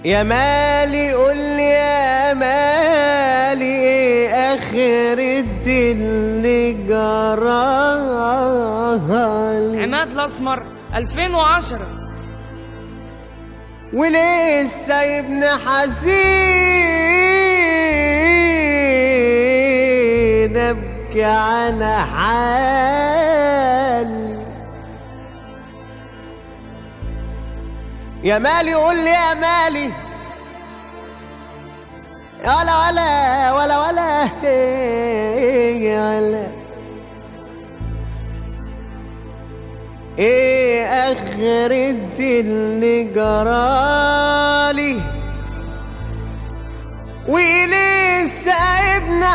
يا مالي قولي يا مالي ايه اخرة اللي جرالي. عماد الاسمر 2010. ولسه ابن حزين ابكي على حالي. يا مالي قولي يا مالي يا ولا ولا ولا ولا يا ولا ايه اخرة اللي جرالي. ولسه ابن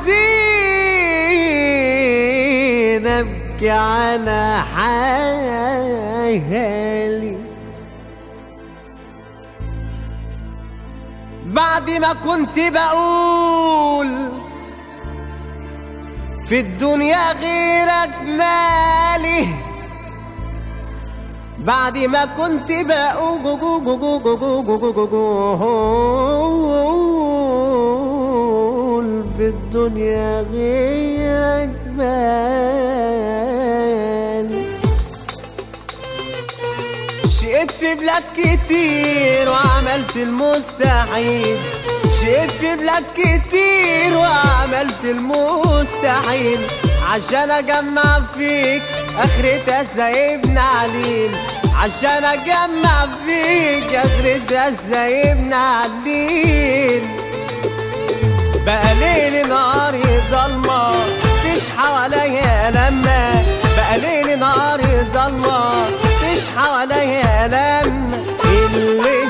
حزين ابكي على حالي. بعد ما كنت بقول في الدنيا غيرك مالي، بعد ما كنت بقول في الدنيا غيرك مالي. شقيت في بلاد كتير وعملت المستحيل، شقيت في بلاد كتير وعملت المستحيل عشان اجمع فيك اخرتها سايبنا عليل، عشان اجمع فيك اخرتها سايبنا عليل. بقى ليل نهاري ضلمة مفيش حواليا لما، بقى ليل نهاري ضلمة مفيش حواليا لما. الليل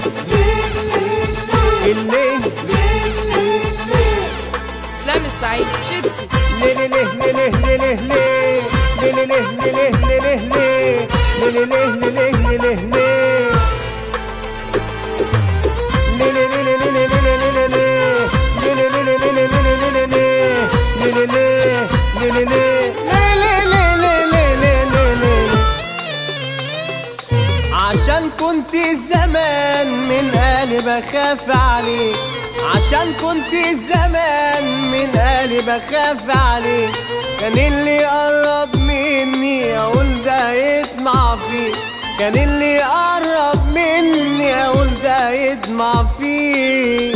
الليل اسلام السعيد شيبسي. ليه ليه ليه ليه ليه ليه ليه ليه ليه ليه ليه عشان كنت زمان من قلبي بخاف عليك، عشان كنت زمان من قلبي بخاف عليك. كان اللي يقرب مني اقول ده يطمع فيه، كان اللي يقرب مني اقول ده يطمع فيه.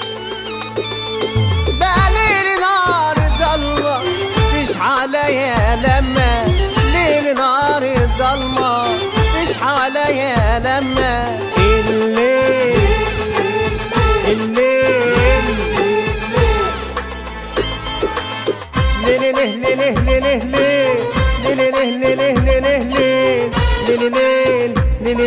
بقى ليل نهار ضلمة مفيش حواليا لما، ليل نهار ضلمة مفيش حواليا لما. الليل الليل ليه ليه ليه ليه ليه ليه ليه ليه ليه ليه ليه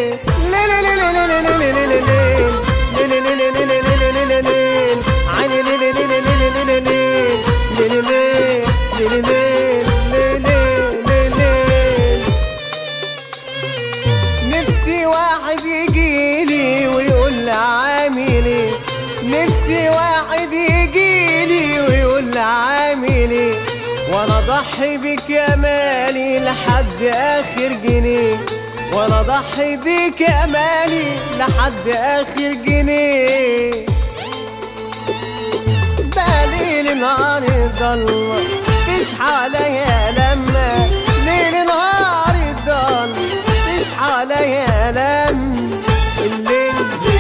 نفسي واحد يجيلي ويقول لي عامل ايه، نفسي واحد يجيلي ويقول لي عامل ايه، وانا اضحي بك يا مالي لحد اخر جنيه، وانا اضحي بك يا مالي لحد اخر جنيه. بقى ليل نهار ضلمة مفيش حواليا لما، ليل نهار ضلمة مفيش حواليا لما. الليل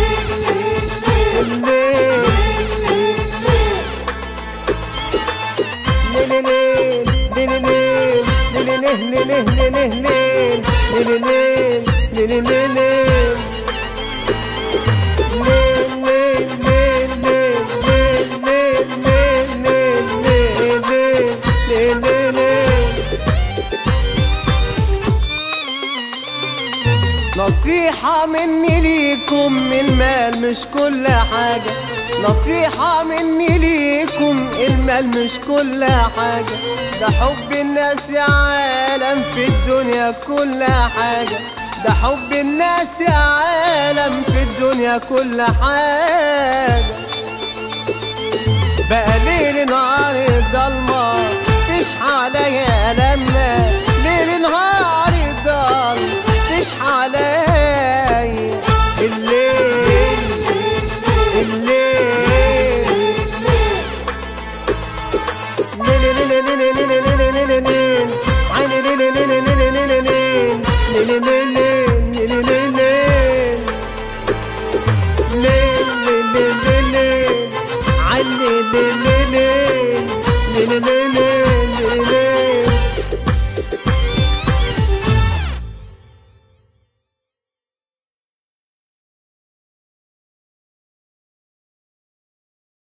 الليل نصيحة مني ليكم، المال مش كل حاجة، نصيحة مني ليكم، المال مش كل حاجة، ده حب الناس يا عالم في الدنيا كل حاجة، ده حب الناس يا عالم في الدنيا كل حاجة. بقى ليل نهار ضلمة مفيش حواليا لما، ليل نهار ضلمة مفيش حواليا. الليل عيني